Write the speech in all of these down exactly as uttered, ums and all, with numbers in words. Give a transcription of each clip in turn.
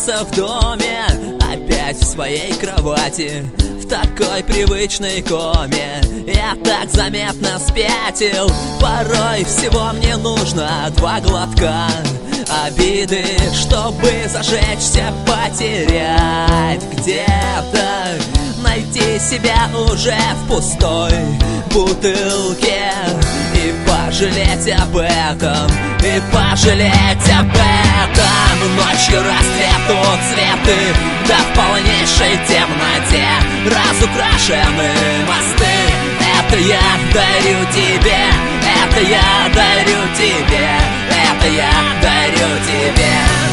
заперся в доме, опять в своей кровати, в такой привычной коме. Я так заметно спятил, порой всего мне нужно два глотка обиды, чтобы зажечься, потерять где-то, найти себя уже в пустой бутылке и пожалеть об этом, и пожалеть об этом. Ночью расцветут цветы, да в полнейшей темноте разукрашены мосты. Это я дарю тебе, это я дарю тебе, это я дарю тебе.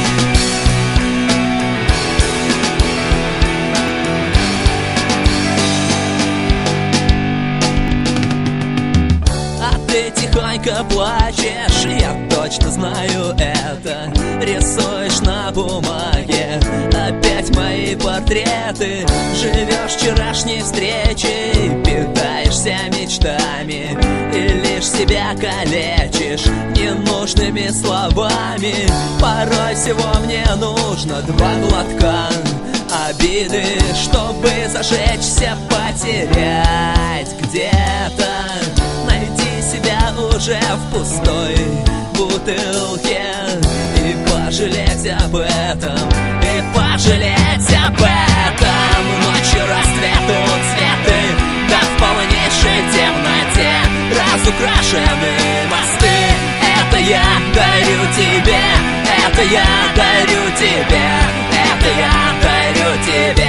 Тихонько плачешь, я точно знаю это. Рисуешь на бумаге опять мои портреты. Живешь вчерашней встречей, питаешься мечтами и лишь себя калечишь ненужными словами. Порой всего мне нужно два глотка обиды, чтобы зажечься, потерять где-то, себя уже в пустой бутылке и пожалеть об этом, и пожалеть об этом. Ночью расцветут цветы, да в полнейшей темноте разукрашены мосты. Это я дарю тебе, это я дарю тебе, это я дарю тебе.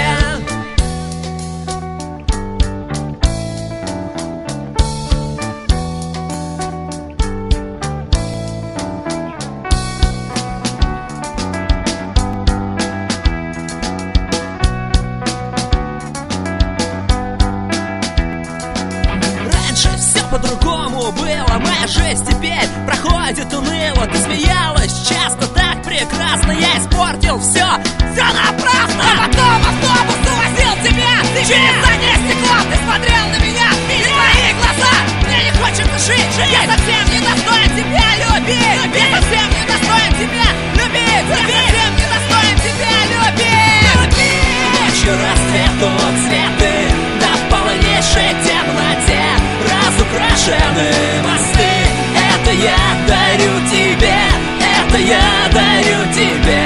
По-другому было, моя жизнь теперь проходит уныло. Ты смеялась часто, так прекрасно, я испортил все, все напрасно. А потом автобус увозил тебя, ты через заднее стекло, ты смотрел на меня, видя твои глаза, мне не хочется жить, жить. Я совсем не достоин тебя любить, любить. Я совсем не достоин тебя любить, любить. Я совсем не достоин тебя любить, любить. Ночью расцветут цветы, да в полнейшей темноте разукрашены мосты. Это я дарю тебе, это я дарю тебе,